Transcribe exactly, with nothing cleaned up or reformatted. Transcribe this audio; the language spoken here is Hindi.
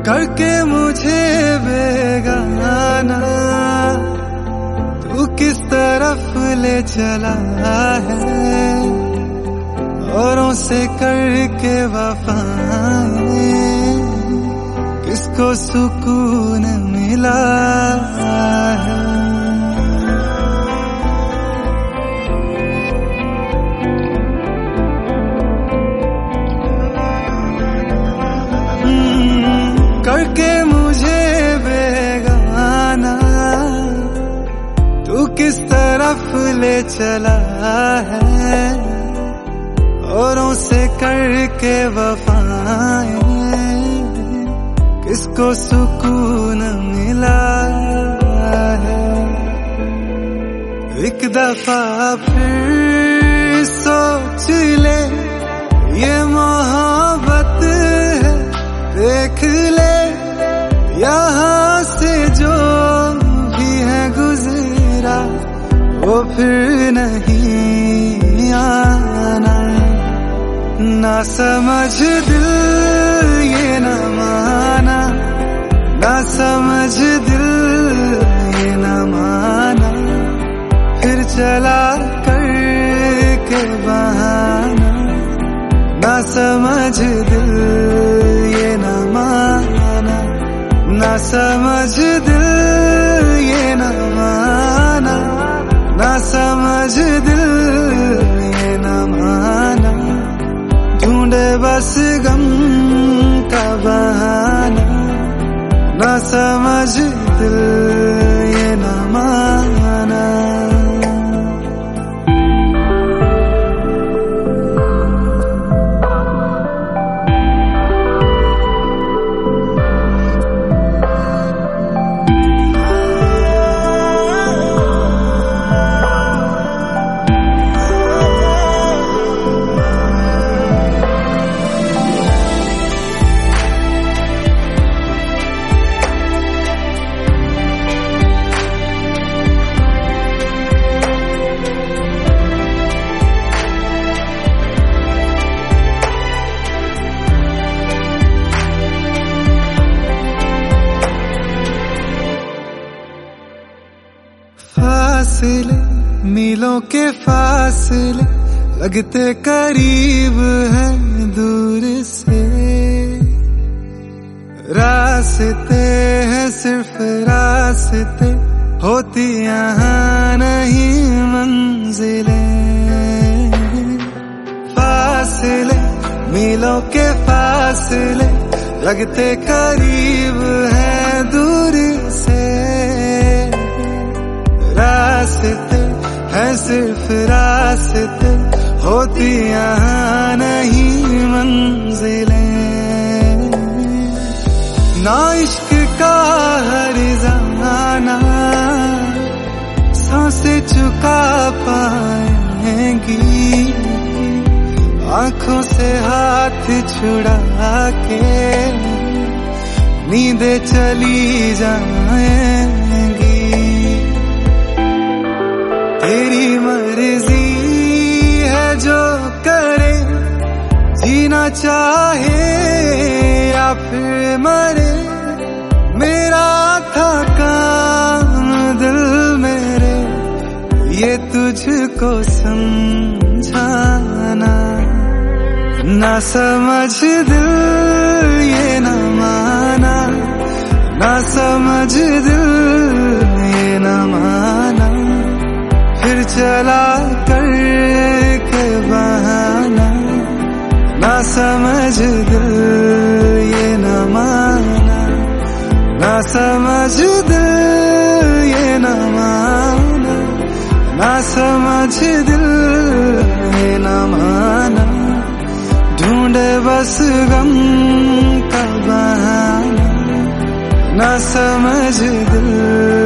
करके मुझे बेगाना तू किस तरफ ले चला है, औरों से करके वफाएं किसको सुकून मिला है। करके मुझे बेगाना तू किस तरफ ले चला है, औरों से करके वफाएं किसको सुकून मिला है। एक दफा फिर सोच ले ये मोहब्बत है, देख ले यहाँ से जो भी है गुजरा वो फिर नहीं आना। ना समझ दिल ये न माना, ना समझ दिल ये न माना, फिर चला करके बहाना। ना समझ दिल ये न माना, ना समझ दिल ये न माना, ना समझ दिल ये न माना। ढूंढे बस गम का बहाना, ना समझ दिल ये न माना। फासले मीलों के फासले लगते करीब हैं दूर से, रास्ते हैं सिर्फ रास्ते, होती यहाँ नहीं मंजिलें। फासले मीलों के फासले लगते करीब हैं दूर से, रास्ते हैं सिर्फ रास्ते, होती यहाँ नहीं मंजिलें। ना इश्क का हर ज़माना सांसें चुका पाएंगी, आंखों से हाथ छुड़ा के नींदें चली जाएंगी। तेरी मर्जी है जो करे, जीना चाहे या फिर मरे, मेरा था काम दिल मेरे ये तुझको समझाना। ना समझ दिल ये न माना, ना समझ दिल ये न माना, फिर चला करके बहाना। ना समझ दिल ये न माना, ना समझ दिल ये न माना, ना समझ दिल ये न माना। ढूंढे बस गम का बहाना, ना समझ दिल